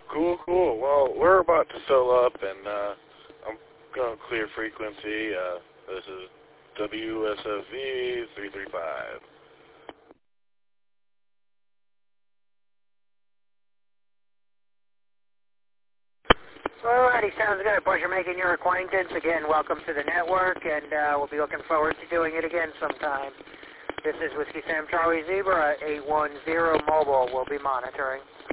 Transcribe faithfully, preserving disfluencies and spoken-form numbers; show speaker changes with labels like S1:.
S1: Cool, cool. Well, we're about to fill up, and uh, I'm going to clear frequency. Uh, this is W S F V three three five.
S2: Alrighty, sounds good. Pleasure making your acquaintance. Again, welcome to the network, and uh, we'll be looking forward to doing it again sometime. This is Whiskey Sam Charlie Zebra, eight one zero mobile. We'll be monitoring.